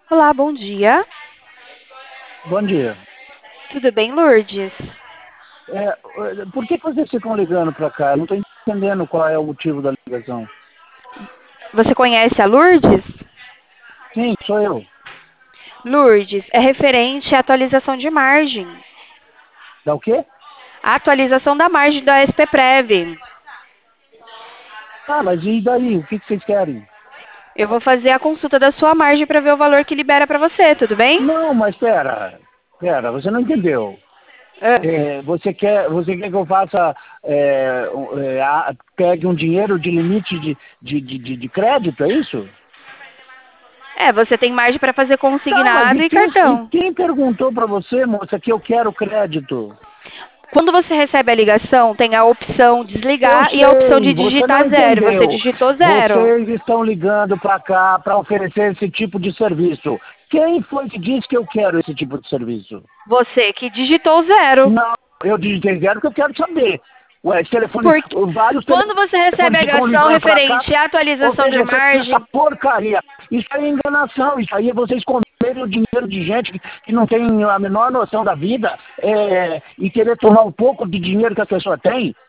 Olá, bom dia. Bom dia. Tudo bem, Lourdes? Por que vocês ficam ligando para cá? Eu não estou entendendo qual é o motivo da ligação. Você conhece a Lourdes? Sim, sou eu. Lourdes, é referente à atualização de margem. Da o quê? A atualização da margem da SPPrev. Ah, mas e daí? O que vocês querem? Eu vou fazer a consulta da sua margem para ver o valor que libera para você, tudo bem? Não, mas pera, você não entendeu. Ah, Você quer que eu faça, pegue um dinheiro de limite de crédito, é isso? você tem margem para fazer Tá, mas consignado e e quem, e cartão. quem perguntou para você, moça, que eu quero crédito? Quando você recebe a ligação, tem a opção Eu desligar e a opção de sei, você não digitar zero. Você entendeu. digitou zero. Vocês estão ligando para cá para oferecer esse tipo de serviço. Quem foi que disse que eu quero esse tipo de serviço? Você que digitou zero. Não, eu digitei zero porque eu quero saber. Ué, esse telefone, Porque vários quando você recebe telefones a ficam ligação ligando para cá referente à atualização de oferecendo essa margem, porcaria. Isso aí é enganação, isso aí é vocês comerem o dinheiro de gente que não tem a menor noção da vida e querer tomar um pouco de dinheiro que a pessoa tem.